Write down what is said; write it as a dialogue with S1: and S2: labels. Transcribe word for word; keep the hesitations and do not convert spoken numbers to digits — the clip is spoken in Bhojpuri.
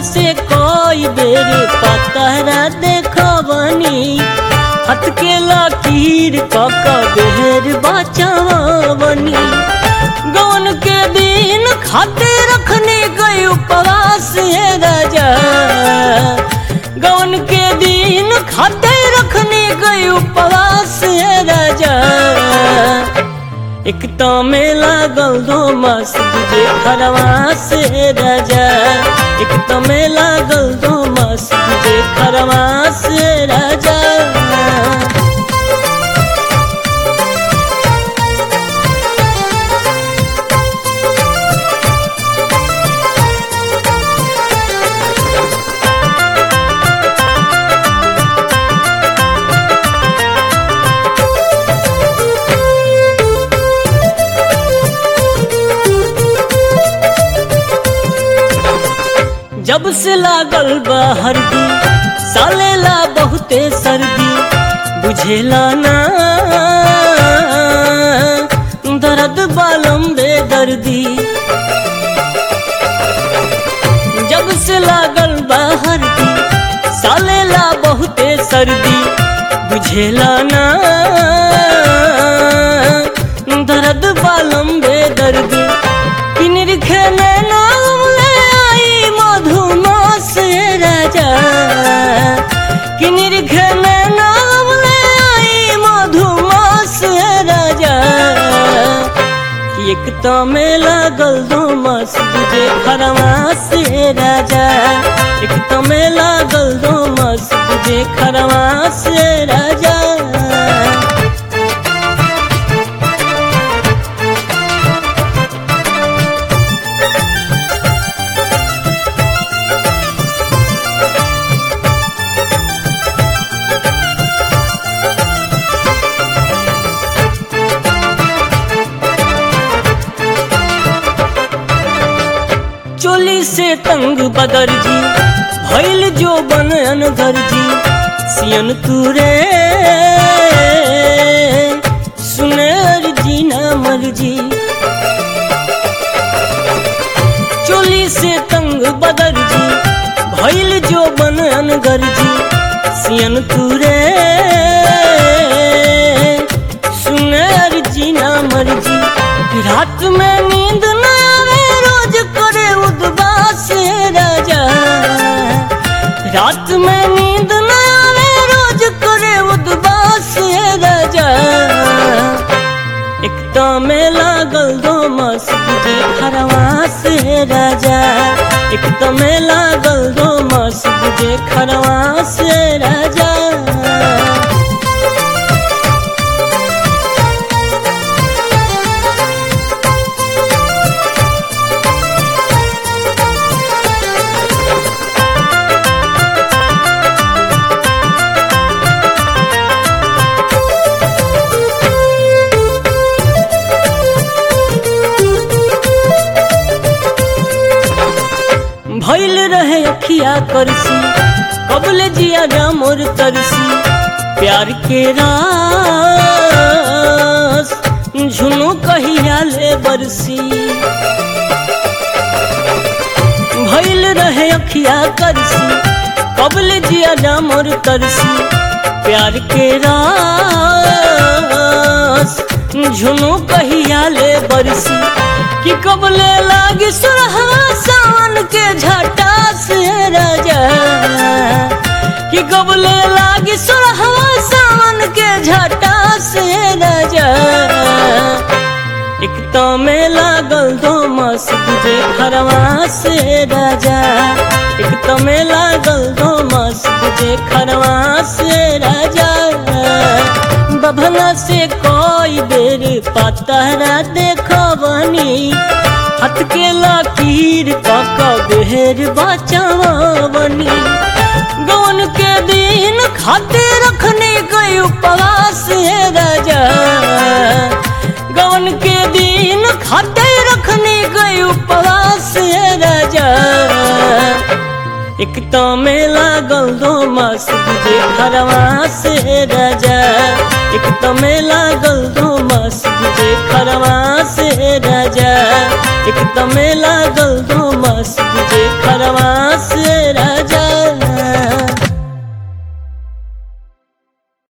S1: से कोई बेर पतरा देखबनी हाथ के लकीर कक बेर बचावनी गौन के दिन खाते रखने गए उपवास है राजा गौन के दिन खाते रखने गए उपवास है राजा एक तो में लागल दो मास बुझे खरवास है राजा एक तो में लागल दो मास बुझे खरवास है राजा जब से लागल बहरदी सालेला बहुते सर्दी बुझेला ना दर्द बालम बेदर्दी जब से लागल बहरदी सालेला बहुते सर्दी बुझेला ना दर्द बालम बेदर्दी किनर खेले ना किनिर खेले नाम ले आई मधुमास राजा एक तो में लागल दो मास बुझे खरवास राजा एक तो में लागल दो मास बुझे खरवास राजा चोली से तंग बदर जी भैल जो बन अनगर जी सियन तुरे सुने अर्जी न मर्जी चोली से तंग बदर जी भैल जो बन अनगर जी सियन तुरे सुने अर्जी न मर्जी रात में नींद न राजा रात में नींद न आवे रोज करे उदबास राजा एक तो में लागल दो मास बुझे खरवास राजा एक तो में लागल दो मास बुझे खरवास राजा भइल रहे अखिया करसी कबल जिया मोर तरसी प्यार के रास झुनू कहिया ले बरसी भइल रहे अखिया करसी कबल जिया मोर तरसी प्यार के रास झुनू कहिया ले बरसी कि कबले लागी सुरहवा सावन के झटा से राजा कि कबले लागी सुरहवा सावन के झटा से राजा एक तो में लागल दो मास बुझे खरवास राजा एक तो में लागल दो मास बुझे खरवास राजा बभना से कोई बेर पतरा देखबनी हाथ के लकीर कक बेर बचावनी गौन के दिन खाते रखने गए उपवास है राजा गौन के दिन खाते रखने गए उपवास है राजा एक तो में लागल दो मास बुझे खरवास राजा एक तो में लागल दो मास बुझे खरवास राजा एक तो में लागल